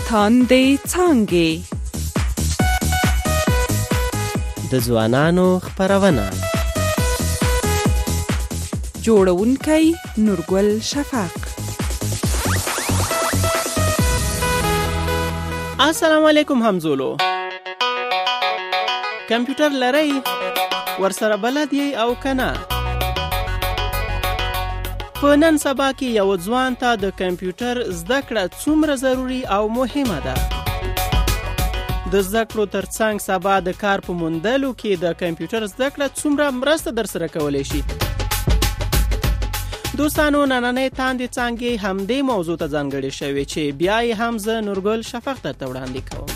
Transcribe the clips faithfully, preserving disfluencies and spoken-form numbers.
تاندې څانګې د ځوانانو خپرونه جوړونکی نورګل شفق. السلام علیکم همزولو. کمپیوټر لرئ؟ ورسره بلد یې او کنه؟ په نن سبا کې یو ځوان ته د کمپیوټر زده کړه څومره ضروري او مهمه ده. د زده کړو ترڅنګ سبا د کار په موندلو کې د کمپیوټر زده کړه څومره مرسته درسره کولی شي. دوستانو، نننۍ تاندې څانګې همدې موضوع ته ځانګړې شوې چې بیا یې هم زه نورګل شفق درته وړاندې کوم.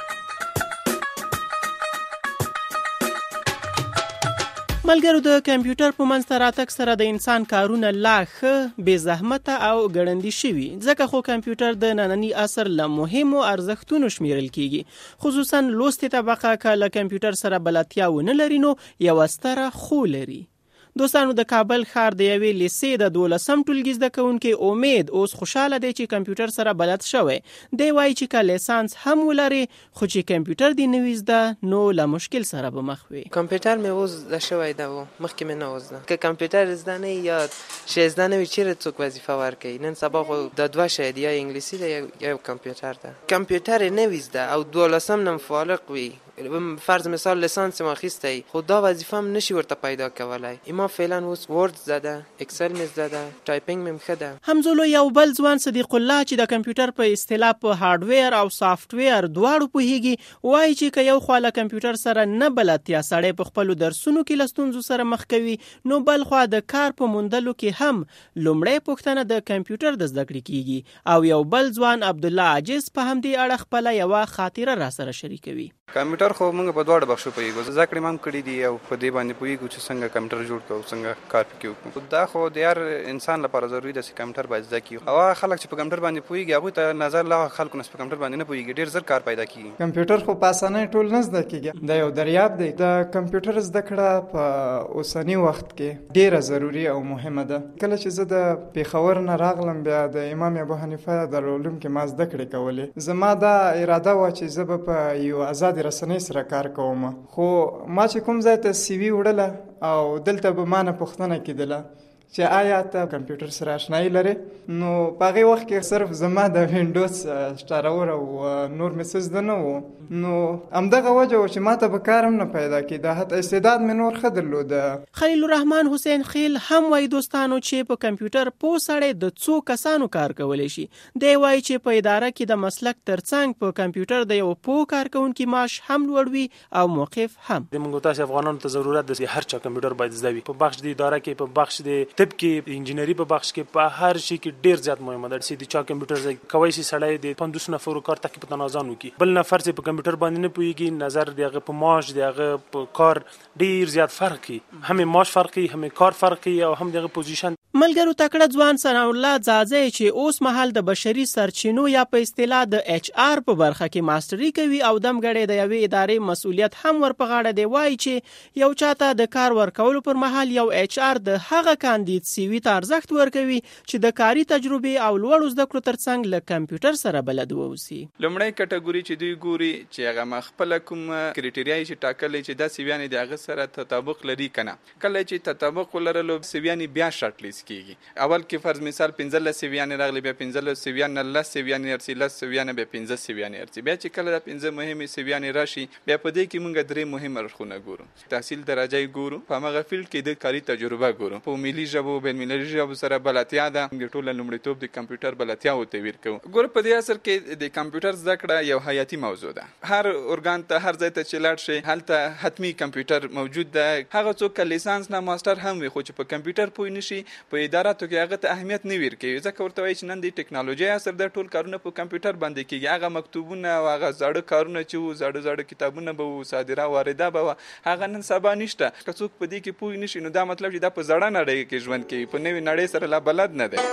ملګرو، د کمپیوټر په منځ ته راتګ سره د انسان کارونه لا ښه، بې زحمته او ګړندي شوي. ځکه خو کمپیوټر د ننني عصر له مهمو ارزښتونو شمیرل کیږي. خصوصا لوستې طبقه که له کمپیوټر سره بلدتیا ونه لري نو یوه ستره خو لري. دوستانو، د کابل ښار د یوې لیسې د دولسم ټولګي زده کوونکی امید اوس خوشاله دی چې کمپیوټر سره بلد شوی. دی وایي چې که لیسانس هم ولري خو چې کمپیوټر دې نه وي زده نو له مشکل سره به مخ وي. کمپیوټر مې اوس زده شوی ده و مخکې مې نه و زده. که کمپیوټر زده نه وي یا شی زده نه وي چیرې څوک وظیفه ورکوي. نن سبا خو د دوه شی دی، یا انګلیسي ده یا کمپیوټر ده. کمپیوټر یې نه وي زده او دولسم نم فارغ وي، فرض مثال لیسانس ما اخیستی خو دا وظیفه هم نشي ورته پیدا کولای. اما فعلا اوس ورد زده، اکسل مې زده، ټایپینګ مې ښه ده. همزولو یو بل ځوان صدیق الله چې د کمپیوټر په اصطلاح په هارډویر او سافټویر دواړو پوهیږي، وایي چې که یو خوا له کمپیوټر سره نه بلدتیا سړی په خپلو درسونو کې له ستونزو سره مخ کوي، نو بل خوا د کار په موندلو کې هم لومړی پوښتنه د کمپیوټر د زده کړې کیږي. او یو بل ځوان عبدالله عاجز په همدې اړه خپله یوه خاطره را سره شریکوي. کمپیوټر خو موږ په دواړو بخشو پوهیږو. زده کړې مې هم کړي دي او په دې باندې پوهیږو چې څنګه کمپیوټر جوړ کړو، څنګه کار پکې وکړو. دا خو د هر انسان لپاره ضروري ده چې کمپیوټر باید زده کړي. او هغه خلک چې په کمپیوټر باندې پوهیږي هغوی ته نظر له هغه خلکو نه چې په کمپیوټر باندې نه پوهیږي ډېر زر کار پیدا کېږي. کمپیوټر خو په اسانۍ ټول نه زده کېږي، دا یو دریاب دی. د کمپیوټر زده کړه په اوسني وخت کې ډېره ضروري او مهمه ده. کله چې زه د پېښور نه راغلم بیا د امام ابو حنیفه دارالعلوم کې ما زده کړې کولې. زما دا اراده وه چې زه به په یو ازادې رسنۍ سره کار کوم، خو ما چې کوم ځای ته سی وي وړله او دلته به ما نه پوښتنه کېدله چې آیا ته کمپیوټر سره آشنایي لرې، نو په هغې وخت کې صرف زما د وینډوز سټارور او نور مې څه زده نه و. نو همدغه وجه و چې ما ته به کار هم نه پیدا کېده، حتی استعداد مې نور ښه درلوده. خلیل الرحمن حسین خیل هم وایي دوستانو چې په کمپیوټر پوه سړی د څو کسانو کار کولی شي. دی وایي چې په اداره کې د مسلک ترڅنګ په کمپیوټر د یو پوه کارکوونکي معاش هم لوړ وي او موقف هم. د موږ تاسو افغانانو ته ضرورت ده چې هر چا کمپیوټر باید زده وي. په بخش د اداره کې، په بخش د طب کې، انجینری په بخش کې، په هر شي کې ډیر زیات مهمه ده چې د چا کمپیوټر زده کوي شي سړی د پنځوس نفرو کار تکي په تنازان وکي. بل نفر چې په کمپیوټر باندې نه پوهیږي، نظر دیغه په معاش دیغه په کار ډیر زیات فرق کوي. هم معاش فرق کوي، هم کار فرق کوي او هم دیغه پوزیشن. ملګرو، تکړه ځوان ثنا الله ځاځی چې اوس مهال د بشري سرچینو یا په اصطلاح د ایچ آر په برخه کې ماستري کوي او دمګړی د یوې ادارې مسؤلیت هم ور په غاړه دی، وایي چې یو چاته د کار ورکولو پر مهال یو ایچ آر د هغه کاندید سی وي ته ارزښت ورکوي چې د کاري تجربې او لوړو زده کړو ترڅنګ له کمپیوټر سره بلد واوسي. لومړی کټګوري چې دوی ګوري چې هغه خپله کوم کرایټریا چې ټاکلې چې دا سیویانې د هغه سره تطابق لري که نه. کله چې تطابق ولرلو سیویانې بیا شارټ لیست کېږي. اول کې فرض مثال پنځلس سیویانې راغلي، بیا پنځلس سیویانې لس سیویانې ارسي، لس سیویانې بیا پنځه سیویانې ارسي. بیا چې کله دا پنځه مهمې سیویانې راشي بیا په دې کې موږ درې مهم اړخونه ګورو. تحصیل درجه یې ګورو، په همغه فیلډ کې د کاري تجربه ګورو، په ملي ژبو بین المللي ژبو سره بلدتیا ده. د ټوله لومړیتوب د کمپیوټر بلدتیا وتویر کوو. ګوره په دې اصل کې د کمپیوټر زده کړه یو حیاتي موضوع ده. هر ارګان ته، هر ځای ته چې لاړ شي هلته حتمي کمپیوټر موجود ده. هغه څوک که لیسانس نه ماستر هم وي خو چې په کمپیوټر پوه نشي په اداراتو کې هغه ته اهمیت نه ورکوي، ځکه ورته وایي چې نن د ټکنالوژۍ عصر ده، ټول کارونه په کمپیوټر باندې کېږي. هغه مکتوبونه او هغه زاړه کارونه چې وو، زاړه زاړه کتابونه به وو، صادره وارده به وه، هغه نن سبا نشته. که څوک په دې کې پوه نشي نو دا مطلب چې دا په زړه نړۍ کې ژوند کوي، په نوې نړۍ سره لا بلد نه دی.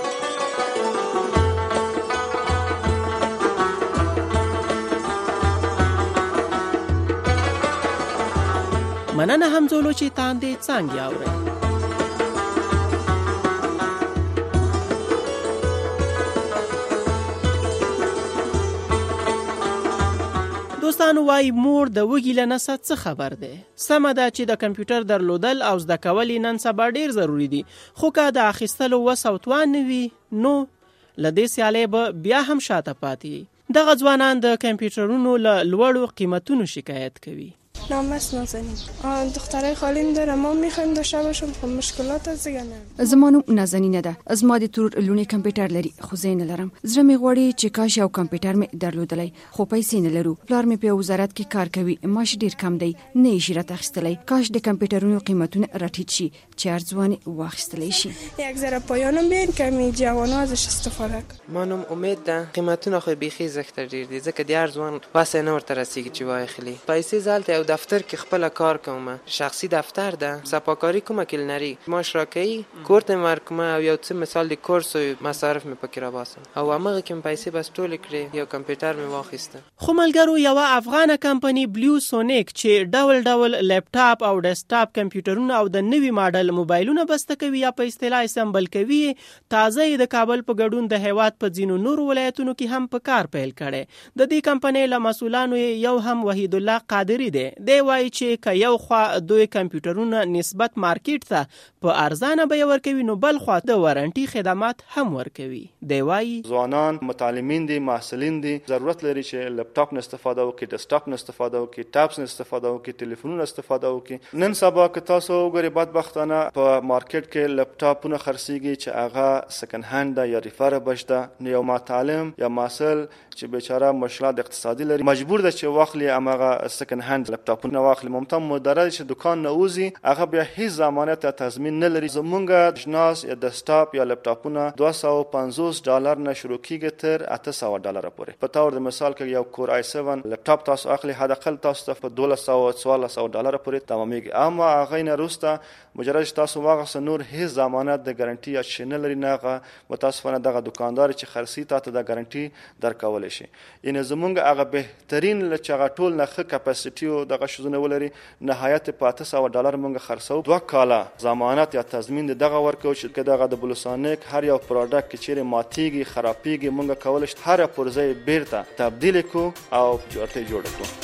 مننه همزولو چې تاندې څانګې اورئ. دوستانو وای مور د وږي له نسه څه خبر دی. سمه ده چې د کمپیوټر درلودل او زده کول نن سبا ډیر ضروری دي، خو که د اخیستلو وس او توان نه وي نو له دې سیالۍ به بیا هم شاته پاتې. دغه ځوانان د کمپیوټرونو له لوړو قیمتونو شکایت کوي. نام است نازنین. دخترای خالیم داره، ما میخوایم داشته باشم، خب مشکلات از دیگه نه. زما نوم نازنینه ده. از ما د تور لونی کمپیوټر لري، خو زه نه لرم. زړه مې غواړي چې کاش یو کمپیوټر مې درلودلی، خو پیسې نه لرو. پلار مې په وزارت کې کار کوي، معاش ډیر کم دی، نه یې شي راته اخیستلی. کاش د کمپیوټرونو قیمتونه راټیټ شي چې ارزوانې واخیستلی شي. یک ذره پایانم بیاین که می جوانا ازش استفاده کنن. ما نوم امید ده. قیمتونه خو بیخي زیات ډیر دي، ځکه د ارزوان واسه نه ورته رسیږي چې واخلي. پیسې زالته او دفتر کې خپل کار کوم، شخصي دفتر ده، سپاکاری کوم کلنری، معاش راکې، کورت مرکمه او یو څه مثال د کورس او مصارف مې پکې را باسم او هغه کوم پیسې بس ټول کړې، یو کمپیوټر مې واخیسته. خو ملګرو یو افغانه کمپنی بلیو سونیک چې ډول ډول لپټاپ او ډیسکټاپ کمپیوټرونه او د نوي ماډل موبایلونه بسته کوي یا په اصطلاح اسمبل کوي، تازه د کابل په ګډون د هیواد په ځینو نورو ولایتونو کې هم په کار پیل کړي. د دې کمپنۍ له مسؤلانو یو هم وحید الله قادری دی. دی وایي چې که یو خوا دوی کمپیوټرونه نسبت مارکیټ ته په ارزانه بیه ورکوي، نو بل خوا د وارنټي خدمات هم ورکوي. دی وایي ځوانان متعلمین دي، محصلین دي، ضرورت لري چې لپټاپ نه استفاده وکړي، ډیسکټاپ نه استفاده وکړي، ټابس نه استفاده وکړي، ټلیفونونه استفاده وکړي. نن سبا که تاسو وګورئ بدبختانه په مارکیټ کې لپټاپونه خرڅیږي چې هغه سکند هاند ده یا ریفربش ده. نو یو متعلم یا محصل چې بیچاره مشکلات اقتصادي لري مجبور ده چې واخلي هغه سکند هاند لپټاپونه واخلي. ممتاز مدرج چې دکان نه وځي هغه بیا هیڅ ضمانت یا تضمین نه لري. زمونږ جناس یا ډیسکټاپ یا لپټاپونه دوه سوه و پنځوس ډالر نه شروع کیږي تر اته سوه ډالر پورې. په تور د مثال کې یو کور آی سیون لپټاپ تاسو اخلي حداقل تاسو ته په دولس سوه څوارلس سوه ډالر پورې تمامېږي. اما هغه نه وروسته مجرد تاسو واغسته نور هیڅ ضمانت د ګارنټي یا شي نه لري. نه هغه متاسفانه دغه دکاندار چې خرڅي تاسو د ګارنټي درکولی شي. یعنې زمونږ هغه بهترین چې هغه ټول نه ښه کپاسټي او دغه شیزونه ولري نهایت په اته سوه ډالر مونږ خرڅو. دوه کاله ضمانت یا تضمین دغه ورکو چې دغه د بلوسانیک هر یو پروډکټ کې چیرې ماتیږي خرابېږي مونږ کولی شو هر پرزه یې بیرته تبدیل کړو او جوړته جوړ کړو.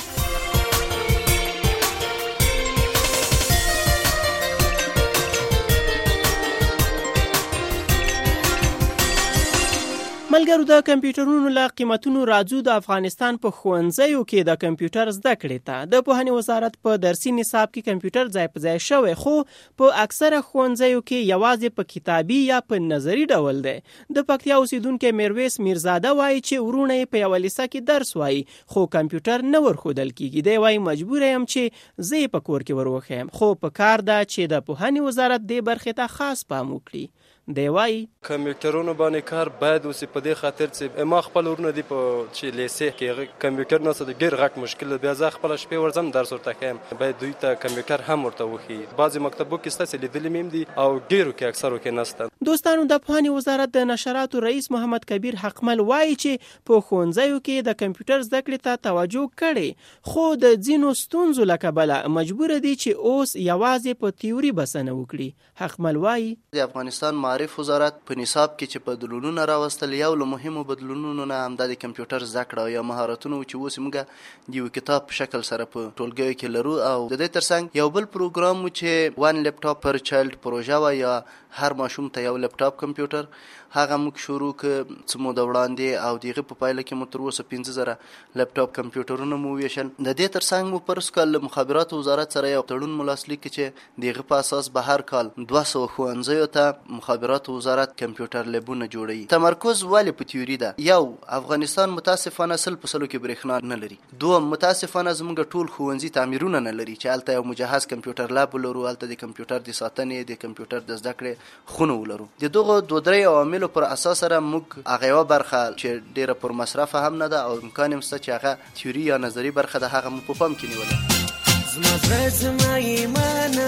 ملګرو د کمپیوټرونو له قیمتونو راځو د افغانستان په ښوونځیو کې د کمپیوټر زده کړې ته. د پوهنې وزارت په درسي نصاب کې کمپیوټر ځای په ځای شوی، خو په اکثره ښوونځیو کې یوازې په کتابي یا په نظري ډول دی. د پکتیا اوسیدونکی میرویس میرزاده وایي چې ورونه یې په یوه لیسه کې درس وایي خو کمپیوټر نه ورښودل کیږي. دی وایي مجبور یم چې زه یې په کور کې ور وښیم، خو په کار ده چې د پوهنې وزارت دې برخې ته خاص پام وکړي. دی وایي کمپیوټرونو باندې کار باید وسي په دې خاطر چې ما خپل ورونه دي په چې لیسې کې کمپیوټر نه څه ډېر غټ مشکل دی. بیا زه خپله شپې ورځم درس ورته ښیم، باید دوی ته کمپیوټر هم ورته وښي. بعضې مکتبو کې ستاسې لیدلي مې هم دي او ډېرو کې اکثرو کې نسته. دوستانو د پوهنې وزارت د نشراتو رئیس محمد کبیر حقمل وایي چې په ښوونځیو کې د کمپیوټر زده کړې ته توجه کړې، خو د ځینو ستونزو له کبله مجبور دي چې اوس یوازې په تیوري بسنه وکړي. حقمل وایي د افغانستان معرف وزارت په نصاب کې چې بدلونونه راوستل، یو له مهمو بدلونونو نه همدا د کمپیوټر زده کړه یا مهارتونه چې اوس موږ د یو کتاب په شکل سره په ټولګیو کې لرو. او د دې ترڅنګ یو بل پروګرام و چې وان لپټاپ پر چایلډ پروژه وه یا هر ماشوم ته یو لپټاپ کمپیوټر، هغه موږ شروع که څه موده وړاندې او د هغې په پایله کې مو تر اوسه پنځه زره لپټاپ کمپیوټرونه مو وویشل. د دې ترڅنګ مو په رسو کال له مخابراتو وزارت سره یو تړون مو لاسلیک کړ چې د هغه په اساس به هر کال دوه سوه ښوونځیو ته مخابراتو وزارت کمپیوټر لیبونه جوړوي. تمرکز ولې په تیوري ده؟ یو، افغانستان متاسفانه سل په سلو کې برېښنا نه لري. دوم، متاسفانه زموږ ټول ښوونځي تعمیرونه نه لري چې هلته یو مجهز کمپیوټر لاب ولرو، هلته د کمپیوټر د ساتنې د کمپیوټر د زده کړې خونه ولرو. د دغو دوه درې عواملو پر اساس سره موږ هغه یوه برخه چې ډېره پر مصرفه هم نه ده او امکان هم شته چې هغه تیوري یا نظري برخه ده هغه مو په پام کې نیوله. زما زړه زما ایمانه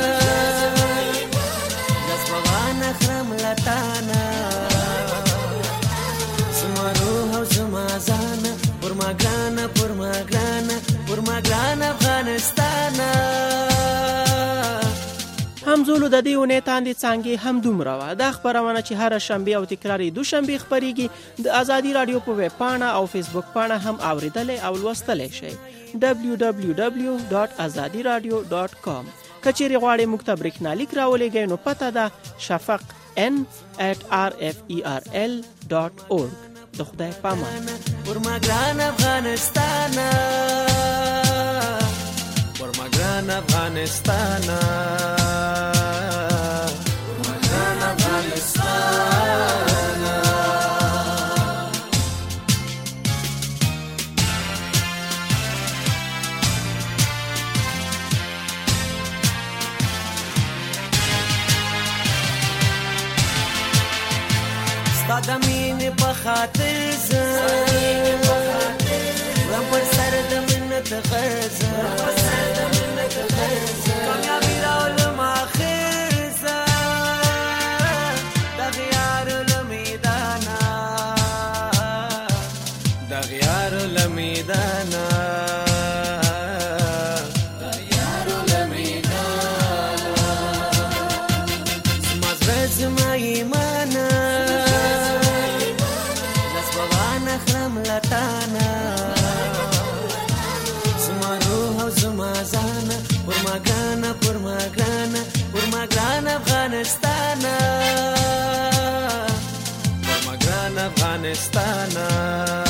لاس به وانخلم له تانه، زما روح او زما ځانه پر ما ګرانه پر ما ګرانه پر ما ګرانه افغانستانه. همزولو د دې اونۍ تاندې څانګې هم دومره وه. دا خپرونه چې هره شنبې او تکرار یې دوشنبې خپریږي د ازادي رادیو په ویب پاڼه او فیسبوک پاڼه هم اوریدلی او لوستلی شئ. دبلیو دبلیو دبلیو ډاټ ازادي رادیو ډاټ کام. که چیرې غواړئ موږ ته برېښنالیک راولېږئ نو پته ده شفق ان ات آر اف ای آر ال ډاټ اورګ. د خدای پامان. ورمګران افغانستان ورمګران افغانستان ورمګران افغانستان ستا د مینې په خاطر زه ورم پر سر د منت غرزه کامیابي راولم آخر زه دغه یارو له میدانه دغه یارو له میدانه دغه یارو له میدانه زما زړه زما ایمانه لټانا زما روح او زما ځانا ورمګرانا ورمګرانا ورمګرانا افغانستان ورمګرانا افغانستان